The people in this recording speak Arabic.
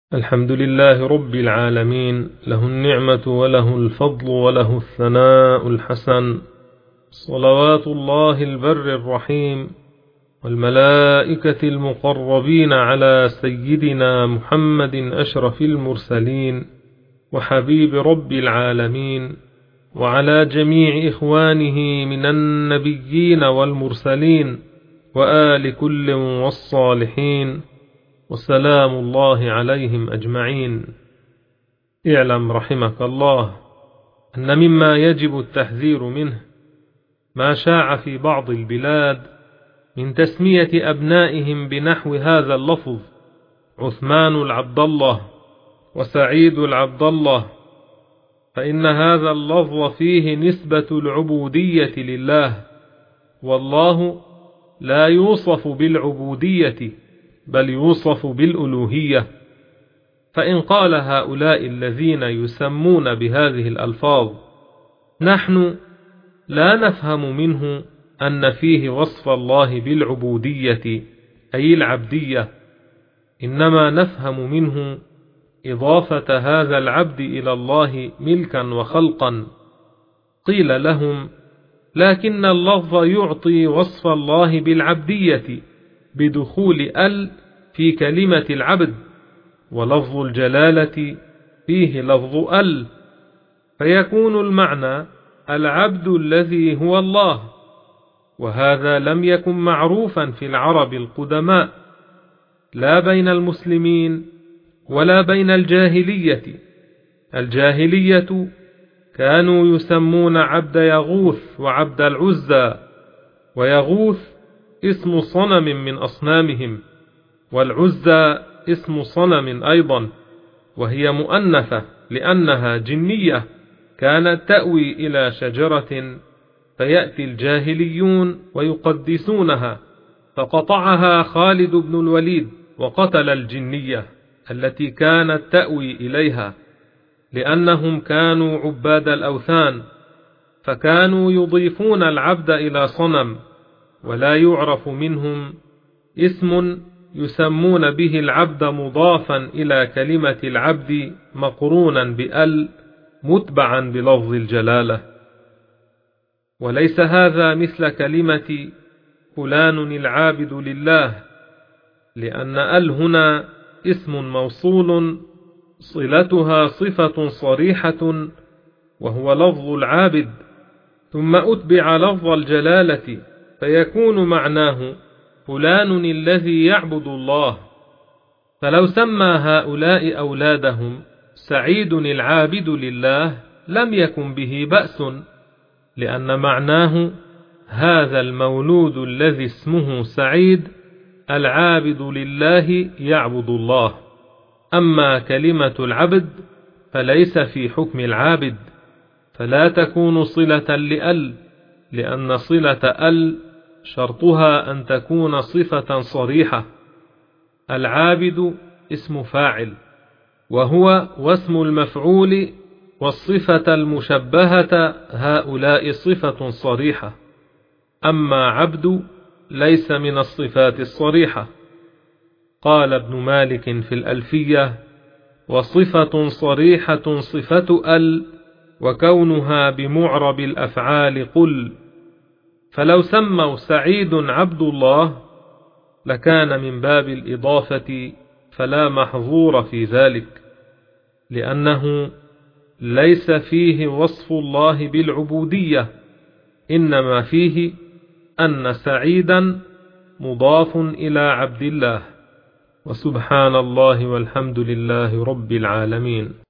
الحمد لله رب العالمين، له النعمة وله الفضل وله الثناء الحسن، صلوات الله البر الرحيم والملائكة المقربين على سيدنا محمد أشرف المرسلين وحبيب رب العالمين، وعلى جميع إخوانه من النبيين والمرسلين وآل كل والصالحين، وسلام الله عليهم أجمعين. اعلم رحمك الله أن مما يجب التحذير منه ما شاع في بعض البلاد من تسمية أبنائهم بنحو هذا اللفظ: عثمان العبد الله وسعيد العبد الله، فإن هذا اللفظ فيه نسبة العبودية لله، والله لا يوصف بالعبودية بل يوصف بالألوهية. فإن قال هؤلاء الذين يسمون بهذه الألفاظ: نحن لا نفهم منه أن فيه وصف الله بالعبودية أي العبدية، إنما نفهم منه إضافة هذا العبد إلى الله ملكا وخلقا، قيل لهم: لكن اللفظ يعطي وصف الله بالعبدية بدخول ال في كلمة العبد، ولفظ الجلالة فيه لفظ ال، فيكون المعنى العبد الذي هو الله، وهذا لم يكن معروفا في العرب القدماء، لا بين المسلمين ولا بين الجاهلية. الجاهلية كانوا يسمون عبد يغوث وعبد العزى، ويغوث اسم صنم من أصنامهم، والعزى اسم صنم أيضا، وهي مؤنثة لأنها جنية كانت تأوي إلى شجرة، فيأتي الجاهليون ويقدسونها، فقطعها خالد بن الوليد وقتل الجنية التي كانت تأوي إليها، لأنهم كانوا عباد الأوثان، فكانوا يضيفون العبد إلى صنم، ولا يعرف منهم اسم يسمون به العبد مضافا إلى كلمة العبد مقرونا بأل متبعا بلفظ الجلالة. وليس هذا مثل كلمة فلان العابد لله، لأن أل هنا اسم موصول صلتها صفة صريحة وهو لفظ العابد، ثم أتبع لفظ الجلالة، فيكون معناه فلان الذي يعبد الله. فلو سمى هؤلاء أولادهم سعيد العابد لله لم يكن به بأس، لأن معناه هذا المولود الذي اسمه سعيد العابد لله يعبد الله. أما كلمة العبد فليس في حكم العابد، فلا تكون صلة لأل، لأن صلة أل شرطها أن تكون صفة صريحة. العابد اسم فاعل، وهو واسم المفعول، والصفة المشبهة هؤلاء صفة صريحة، أما عبد ليس من الصفات الصريحة. قال ابن مالك في الألفية: وصفة صريحة صفة ال، وكونها بمعرب الأفعال قل. فلو سموا سعيد عبد الله لكان من باب الإضافة، فلا محظور في ذلك، لأنه ليس فيه وصف الله بالعبودية، إنما فيه أن سعيدا مضاف إلى عبد الله. وسبحان الله والحمد لله رب العالمين.